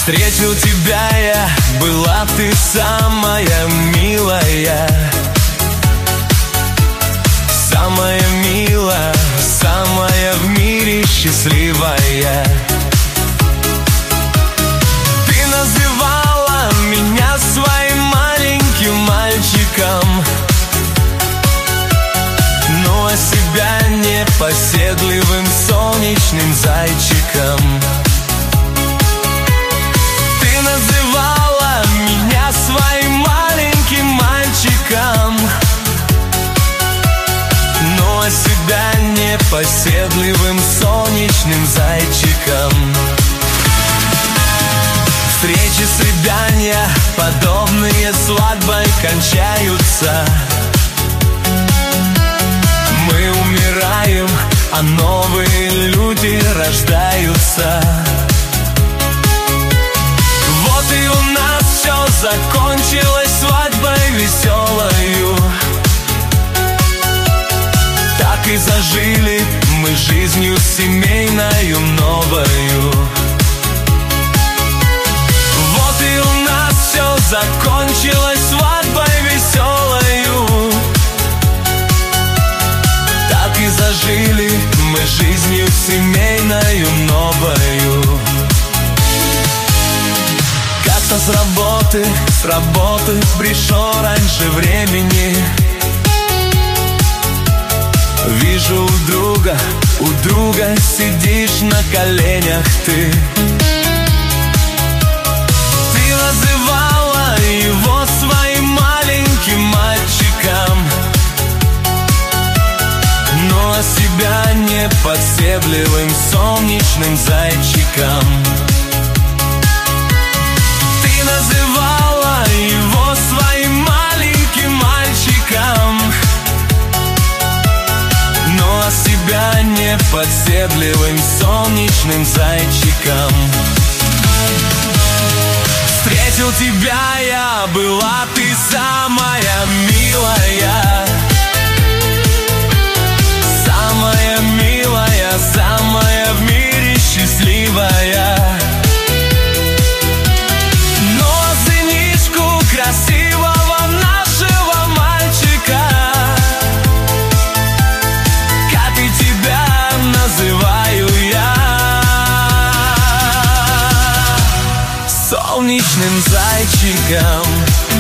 Встретил тебя я, была ты самая милая, самая милая, самая в мире счастливая. Ты называла меня своим маленьким мальчиком, но себя непоседливым солнечным зайчиком. Называла меня своим маленьким мальчиком, но себя непоседливым солнечным зайчиком. Встречи, свидания, подобные свадьбой кончаются. Мы умираем, а новые люди рождаются. И у нас все закончилось свадьбой веселою. Так и зажили мы жизнью семейною новою. Вот и у нас все закончилось свадьбой веселою. Так и зажили мы жизнью семейною новою. С работы пришел раньше времени. Вижу у друга сидишь на коленях ты. Ты называла его своим маленьким мальчиком, но себя непоседливым солнечным зайчиком. Называла его своим маленьким мальчиком, но себя непоседливым солнечным зайчиком. Встретил тебя я, была ты самая милая, самая милая, самая в мире счастливая. Красивого нашего мальчика, как и тебя называю я, солнечным зайчиком.